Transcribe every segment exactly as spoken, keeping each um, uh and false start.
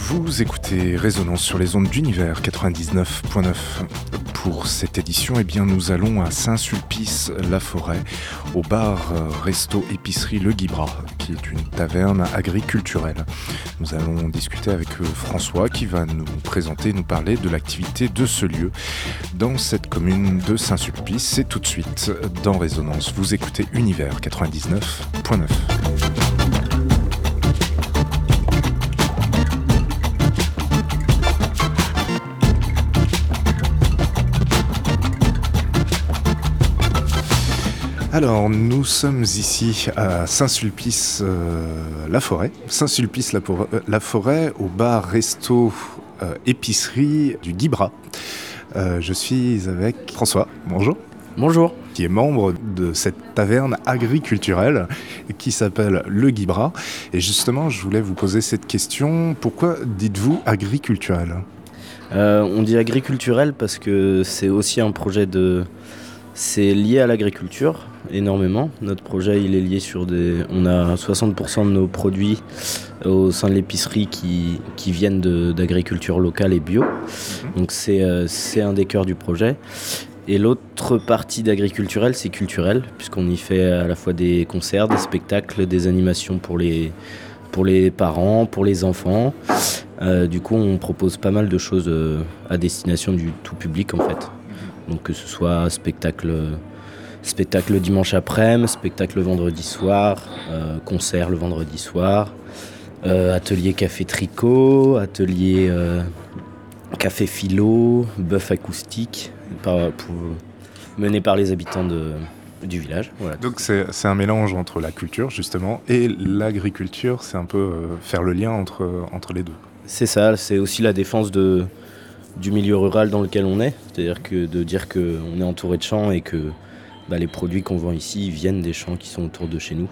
Vous écoutez Résonance sur les ondes d'Univers quatre-vingt-dix-neuf point neuf. Pour cette édition, eh bien, nous allons à Saint-Sulpice-la-Forêt, au bar resto épicerie Le Guibras, qui est une taverne agriculturelle. Nous allons discuter avec François qui va nous présenter, nous parler de l'activité de ce lieu dans cette commune de Saint-Sulpice. C'est tout de suite dans Résonance. Vous écoutez Univers quatre-vingt-dix-neuf point neuf. Alors, nous sommes ici à Saint-Sulpice-la-Forêt, euh, Saint-Sulpice-la-Forêt, au bar-resto euh, épicerie du Guibras. Euh, je suis avec François, bonjour. Bonjour. Qui est membre de cette taverne agriculturelle qui s'appelle Le Guibras. Et justement, je voulais vous poser cette question, pourquoi dites-vous agriculturel ? euh, On dit agriculturel parce que c'est aussi un projet de... C'est lié à l'agriculture, énormément. Notre projet, il est lié sur des... On a soixante pour cent de nos produits au sein de l'épicerie qui, qui viennent de, d'agriculture locale et bio. Donc c'est, euh, c'est un des cœurs du projet. Et l'autre partie d'agriculturel, c'est culturel, puisqu'on y fait à la fois des concerts, des spectacles, des animations pour les, pour les parents, pour les enfants. Euh, du coup, on propose pas mal de choses euh, à destination du tout public, en fait. Donc que ce soit spectacle, spectacle dimanche après-midi, spectacle vendredi soir, euh, concert le vendredi soir, euh, atelier café tricot, atelier euh, café philo, bœuf acoustique, par, pour, mené par les habitants de, du village. Voilà. Donc c'est, c'est un mélange entre la culture justement et l'agriculture, c'est un peu euh, faire le lien entre, entre les deux. C'est ça, c'est aussi la défense de... du milieu rural dans lequel on est, c'est-à-dire que de dire qu'on est entouré de champs et que bah, les produits qu'on vend ici viennent des champs qui sont autour de chez nous,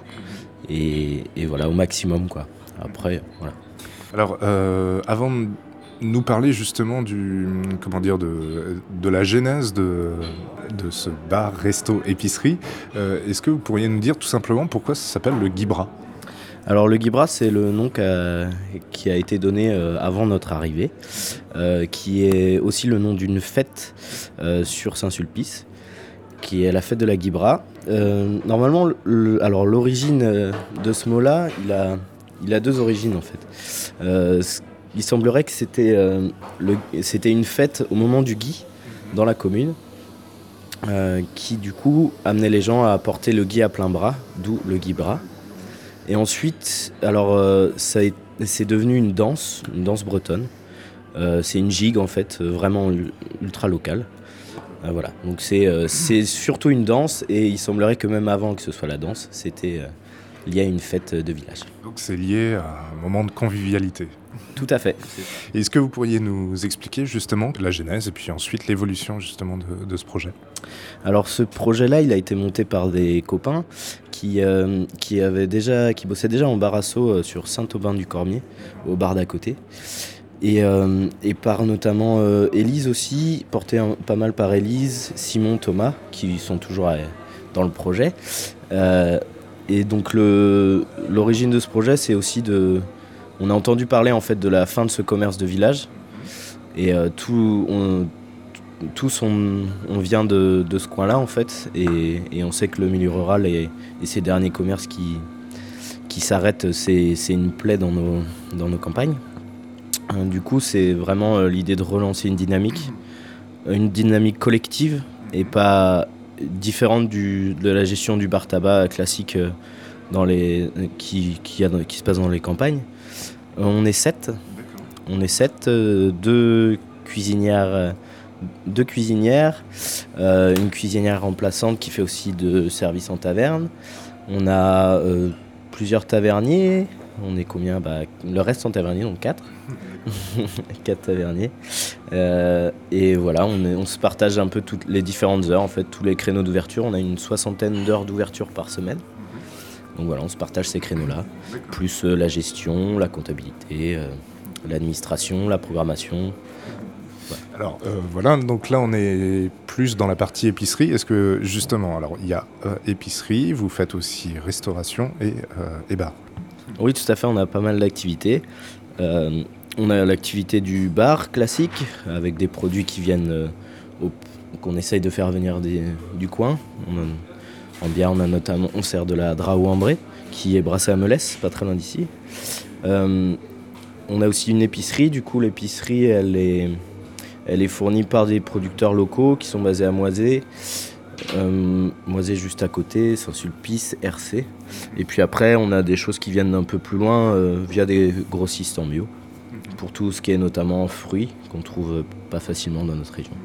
et, et voilà, au maximum, quoi. Après, voilà. Alors, euh, avant de nous parler justement du, comment dire, de, de la genèse de, de ce bar, resto, épicerie, euh, est-ce que vous pourriez nous dire tout simplement pourquoi ça s'appelle le Guibras ? Alors le Guibras, c'est le nom qu'a, qui a été donné euh, avant notre arrivée, euh, qui est aussi le nom d'une fête euh, sur Saint-Sulpice, qui est la fête de la Guibras. Euh, normalement, le, alors l'origine euh, de ce mot-là, il a, il a deux origines en fait. Euh, il semblerait que c'était, euh, le, c'était une fête au moment du gui dans la commune, euh, qui du coup amenait les gens à porter le gui à plein bras, d'où le Guibras. Et ensuite, alors euh, ça est, c'est devenu une danse, une danse bretonne. Euh, c'est une gigue en fait, vraiment ultra locale. Euh, voilà. Donc c'est, euh, c'est surtout une danse, et il semblerait que même avant que ce soit la danse, c'était euh, lié à une fête de village. Donc c'est lié à un moment de convivialité. Tout à fait. Est-ce que vous pourriez nous expliquer justement la genèse et puis ensuite l'évolution justement de, de ce projet ? Alors ce projet-là, il a été monté par des copains qui, euh, qui, avaient déjà, qui bossaient déjà en bar asso euh, sur Saint-Aubin-du-Cormier, au bar d'à côté. Et, euh, et par notamment euh, Élise aussi, porté un, pas mal par Élise, Simon, Thomas, qui sont toujours à, dans le projet. Euh, et donc le, l'origine de ce projet, c'est aussi de... On a entendu parler en fait de la fin de ce commerce de village, et euh, tout, on, tous on, on vient de, de ce coin-là en fait, et, et on sait que le milieu rural et, et ces derniers commerces qui, qui s'arrêtent, c'est, c'est une plaie dans nos, dans nos campagnes. Du coup, c'est vraiment l'idée de relancer une dynamique, une dynamique collective et pas différente du, de la gestion du bar tabac classique dans les, qui, qui, a, qui se passe dans les campagnes. On est sept, on est sept, euh, deux cuisinières, deux cuisinières, euh, une cuisinière remplaçante qui fait aussi de service en taverne. On a euh, plusieurs taverniers. On est combien ? Bah, le reste sont taverniers, donc quatre. quatre taverniers. Euh, et voilà, on, est, on se partage un peu toutes les différentes heures, en fait, tous les créneaux d'ouverture. On a une soixantaine d'heures d'ouverture par semaine. Donc voilà, on se partage ces créneaux-là, plus euh, la gestion, la comptabilité, euh, l'administration, la programmation. Ouais. Alors euh, voilà, donc là on est plus dans la partie épicerie. Est-ce que justement, alors il y a euh, épicerie, vous faites aussi restauration et, euh, et bar ? Oui, tout à fait, on a pas mal d'activités. Euh, on a l'activité du bar classique, avec des produits qui viennent, euh, au- qu'on essaye de faire venir des- du coin. On a- en bière, on a notamment, on sert de la Drao Ambré, qui est brassée à Melès, pas très loin d'ici. Euh, on a aussi une épicerie, du coup l'épicerie, elle est, elle est fournie par des producteurs locaux qui sont basés à Moisé. Euh, Moisé juste à côté, Saint-Sulpice, R C. Et puis après, on a des choses qui viennent un peu plus loin euh, via des grossistes en bio, pour tout ce qui est notamment fruits, qu'on trouve pas facilement dans notre région.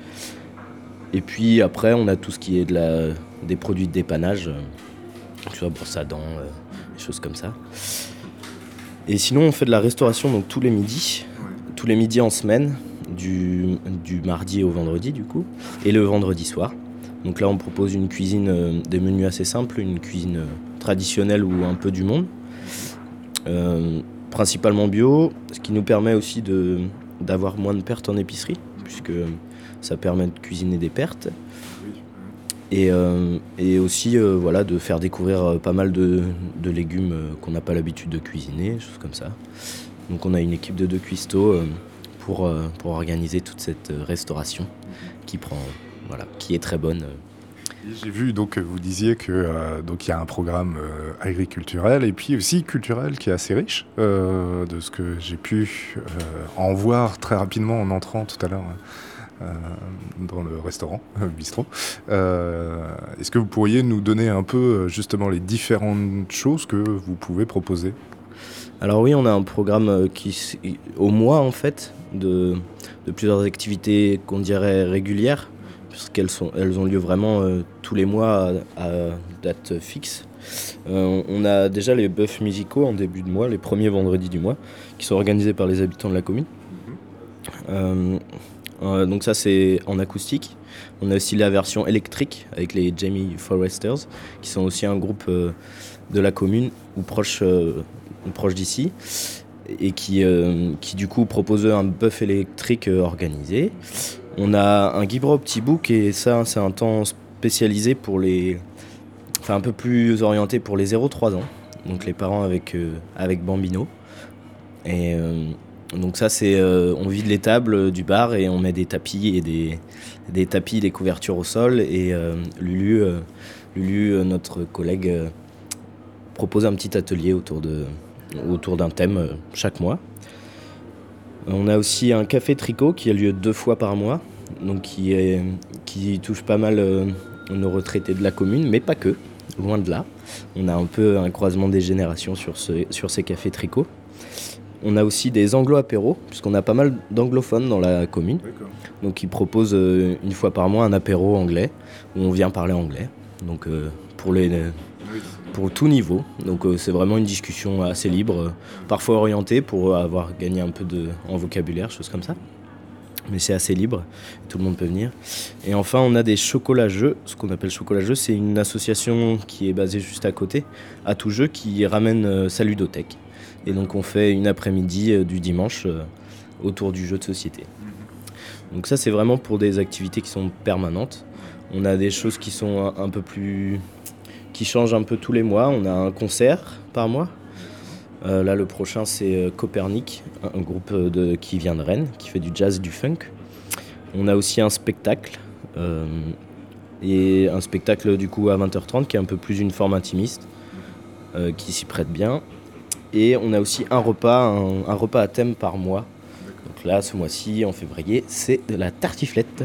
Et puis après, on a tout ce qui est de la, des produits de dépannage, euh, tu vois, brosse à dents, euh, des choses comme ça. Et sinon, on fait de la restauration donc tous les midis, tous les midis en semaine, du, du mardi au vendredi du coup, et le vendredi soir. Donc là, on propose une cuisine, euh, des menus assez simples, une cuisine euh, traditionnelle ou un peu du monde, euh, principalement bio, ce qui nous permet aussi de, d'avoir moins de pertes en épicerie, puisque ça permet de cuisiner des pertes. Et, euh, et aussi euh, voilà, de faire découvrir euh, pas mal de, de légumes euh, qu'on n'a pas l'habitude de cuisiner, des choses comme ça. Donc on a une équipe de deux cuistots euh, pour, euh, pour organiser toute cette euh, restauration qui prend, voilà, qui est très bonne. Et j'ai vu donc que vous disiez que euh, donc il y a un programme euh, agriculturel et puis aussi culturel qui est assez riche euh, de ce que j'ai pu euh, en voir très rapidement en entrant tout à l'heure euh, dans le restaurant, le bistrot. Euh, est-ce que vous pourriez nous donner un peu justement les différentes choses que vous pouvez proposer ? Alors oui, on a un programme qui, au mois en fait, de, de plusieurs activités qu'on dirait régulières, puisqu'elles sont, elles ont lieu vraiment euh, tous les mois à, à date fixe. Euh, on a déjà les bœufs musicaux en début de mois, les premiers vendredis du mois, qui sont organisés par les habitants de la commune. Euh, euh, donc ça c'est en acoustique. On a aussi la version électrique avec les Jamie Foresters, qui sont aussi un groupe euh, de la commune ou proche, euh, proche d'ici, et qui, euh, qui du coup propose un bœuf électrique euh, organisé. On a un guibre au petit bouc, et ça c'est un temps spécialisé pour les, enfin un peu plus orienté pour les zéro trois ans, donc les parents avec, euh, avec Bambino. Et euh, donc ça c'est, euh, on vide les tables du bar et on met des tapis et des, des tapis, des couvertures au sol, et euh, Lulu, euh, Lulu euh, notre collègue, euh, propose un petit atelier autour, de, autour d'un thème euh, chaque mois. On a aussi un café tricot qui a lieu deux fois par mois, donc qui, est, qui touche pas mal euh, nos retraités de la commune, mais pas que, loin de là. On a un peu un croisement des générations sur, ce, sur ces cafés tricot. On a aussi des anglo-apéros, puisqu'on a pas mal d'anglophones dans la commune. D'accord. Donc ils proposent euh, une fois par mois un apéro anglais, où on vient parler anglais, donc euh, pour, les, pour tout niveau. Donc euh, c'est vraiment une discussion assez libre, euh, parfois orientée pour avoir gagné un peu de, en vocabulaire, choses comme ça. Mais c'est assez libre, tout le monde peut venir. Et enfin on a des chocolats jeux. Ce qu'on appelle chocolat jeux, c'est une association qui est basée juste à côté, à tout jeu, qui ramène euh, sa ludothèque. Et donc on fait une après-midi euh, du dimanche euh, autour du jeu de société. Donc ça c'est vraiment pour des activités qui sont permanentes. On a des choses qui sont un, un peu plus, qui changent un peu tous les mois. On a un concert par mois. Euh, là le prochain c'est euh, Copernic, un, un groupe de, qui vient de Rennes, qui fait du jazz et du funk. On a aussi un spectacle, euh, et un spectacle du coup à vingt heures trente qui est un peu plus une forme intimiste, euh, qui s'y prête bien. Et on a aussi un repas, un, un repas à thème par mois. Donc là, ce mois-ci, en février, c'est de la tartiflette.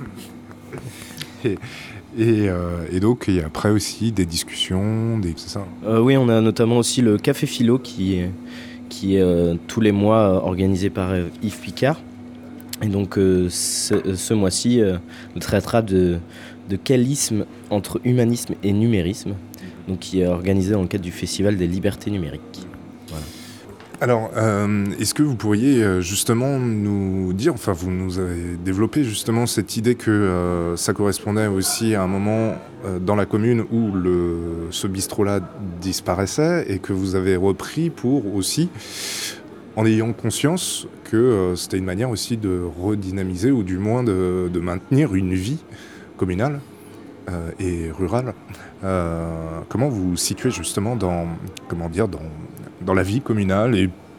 Et, et, euh, et donc, il y a après aussi des discussions, des, c'est ça ? Euh, oui, on a notamment aussi le Café Philo qui est, qui est euh, tous les mois organisé par euh, Yves Picard. Et donc, euh, ce, ce mois-ci, euh, on traitera de, de quel isme entre humanisme et numérisme, donc qui est organisé dans le cadre du Festival des libertés numériques. Voilà. Alors, euh, est-ce que vous pourriez euh, justement nous dire, enfin vous nous avez développé justement cette idée que euh, ça correspondait aussi à un moment euh, dans la commune où le, ce bistrot-là disparaissait et que vous avez repris pour aussi, en ayant conscience que euh, c'était une manière aussi de redynamiser ou du moins de, de maintenir une vie communale euh, et rurale. Euh, comment vous vous situez justement dans, comment dire, dans, dans la vie communale et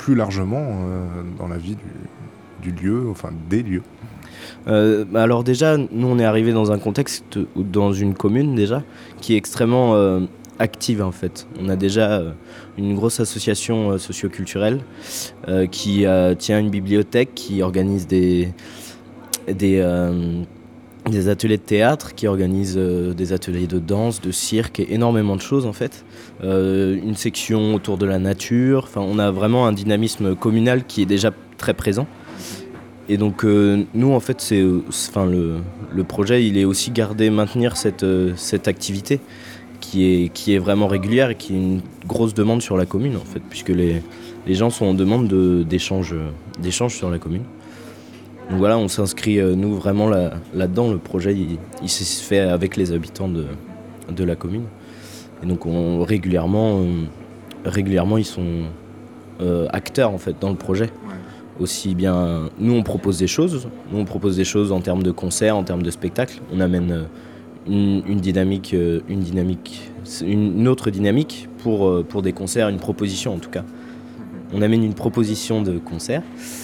plus largement euh, dans la vie du, du lieu, enfin des lieux. Euh, alors déjà, nous on est arrivé dans un contexte, dans une commune déjà, qui est extrêmement euh, active en fait. On a déjà euh, une grosse association euh, socio-culturelle euh, qui euh, tient une bibliothèque, qui organise des, des, euh, des ateliers de théâtre, qui organise euh, des ateliers de danse, de cirque, et énormément de choses en fait. Euh, une section autour de la nature, enfin on a vraiment un dynamisme communal qui est déjà très présent. Et donc euh, nous en fait c'est, enfin le, le projet il est aussi garder, maintenir cette, euh, cette activité qui est, qui est vraiment régulière et qui est une grosse demande sur la commune en fait, puisque les, les gens sont en demande de, d'échanges, d'échanges sur la commune. Donc voilà, on s'inscrit euh, nous vraiment là, là-dedans, le projet il, il se fait avec les habitants de, de la commune. Et donc on, régulièrement, euh, régulièrement ils sont euh, acteurs en fait dans le projet. Aussi bien, nous on propose des choses, nous on propose des choses en termes de concerts, en termes de spectacles. On amène une, une dynamique, une dynamique, une autre dynamique pour, pour des concerts, une proposition en tout cas. On amène une proposition de concert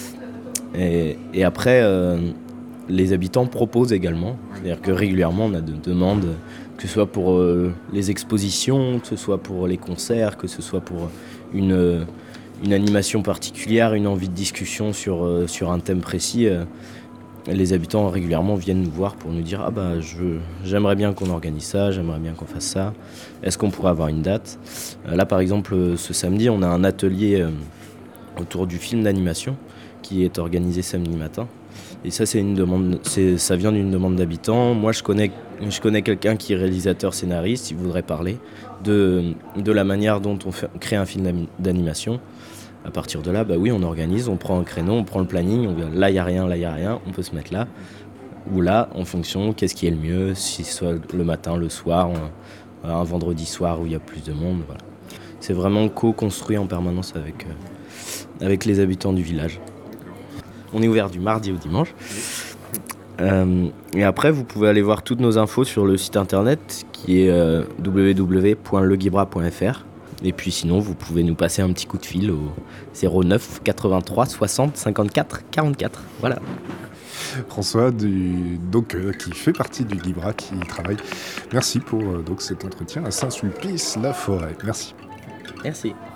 et, et après euh, les habitants proposent également. C'est-à-dire que régulièrement on a de demandes, que ce soit pour euh, les expositions, que ce soit pour les concerts, que ce soit pour une une animation particulière, une envie de discussion sur, euh, sur un thème précis. Euh, les habitants régulièrement viennent nous voir pour nous dire « Ah bah je, j'aimerais bien qu'on organise ça, j'aimerais bien qu'on fasse ça. Est-ce qu'on pourrait avoir une date ?» euh, Là par exemple, ce samedi, on a un atelier euh, autour du film d'animation qui est organisé samedi matin. Et ça, c'est une demande, c'est, ça vient d'une demande d'habitants. Moi, je connais, je connais quelqu'un qui est réalisateur scénariste, il voudrait parler de, de la manière dont on, fait, on crée un film d'animation. À partir de là, bah oui, on organise, on prend un créneau, on prend le planning, on dit, là, il n'y a rien, là, il n'y a rien, on peut se mettre là. Ou là, en fonction, qu'est-ce qui est le mieux, si ce soit le matin, le soir, un, un vendredi soir où il y a plus de monde. Voilà. C'est vraiment co-construit en permanence avec, euh, avec les habitants du village. On est ouvert du mardi au dimanche. Euh, et après, vous pouvez aller voir toutes nos infos sur le site internet qui est euh, w w w point le guibra point f r. Et puis sinon, vous pouvez nous passer un petit coup de fil au zéro neuf quatre-vingt-trois soixante cinquante-quatre quarante-quatre. Voilà. François, du, donc, euh, qui fait partie du Guibra, qui y travaille. Merci pour euh, donc, cet entretien à Saint-Sulpice-la-Forêt. Merci. Merci.